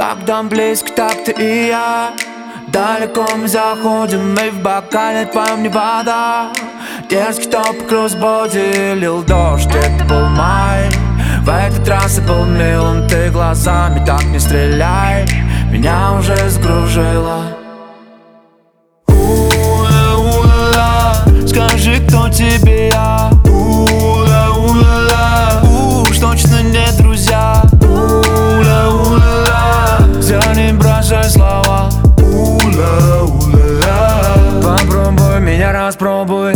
Когда близко, так ты и я. Далеко мы заходим, и в бокале твоем не вода. Дерзкий топ кроссбоди, лил дождь, это был май. В этот раз я был милым, ты глазами так не стреляй. Меня уже сгружило. Скажи, кто тебе я? Уж точно не друзья. За не бросай слова. Попробуй меня, распробуй.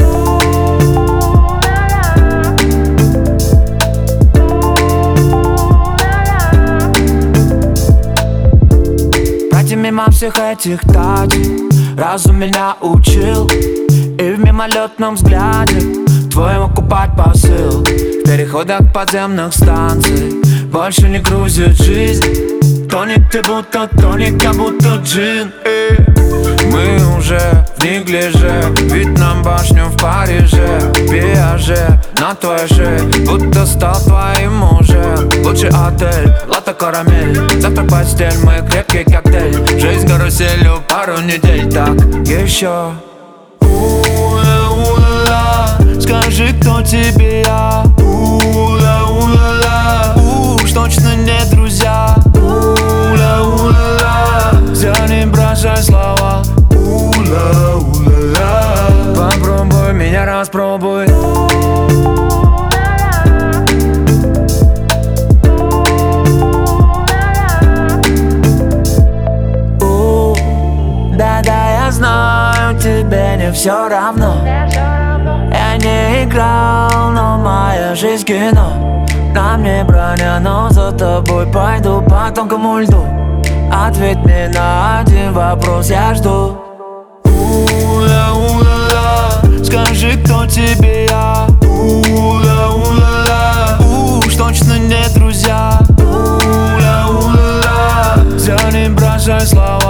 Пройти мимо всех этих татей разум меня учил. И в мимолетном взгляде твоем окупать посыл. В переходах подземных станций больше не грузит жизнь. Тоник ты будто тоник, как будто джин. Мы уже в неглиже, вид на башню в Париже. Пиаже на твоей шее, будто стал твоим мужем. Лучший отель, латте карамель. Завтра постель, мы крепкий коктейль. Жизнь каруселью пару недель, так еще. Скажи, кто тебе я? Уж точно не друзья. За не бросай слова. Попробуй меня, распробуй. Да-да, я знаю, тебе не все равно. Я не играл, но моя жизнь кино. На мне броня, но за тобой пойду по тонкому льду. Ответь мне на один вопрос, я жду. Скажи, кто тебе я? Уж точно не друзья. За не бросай слова.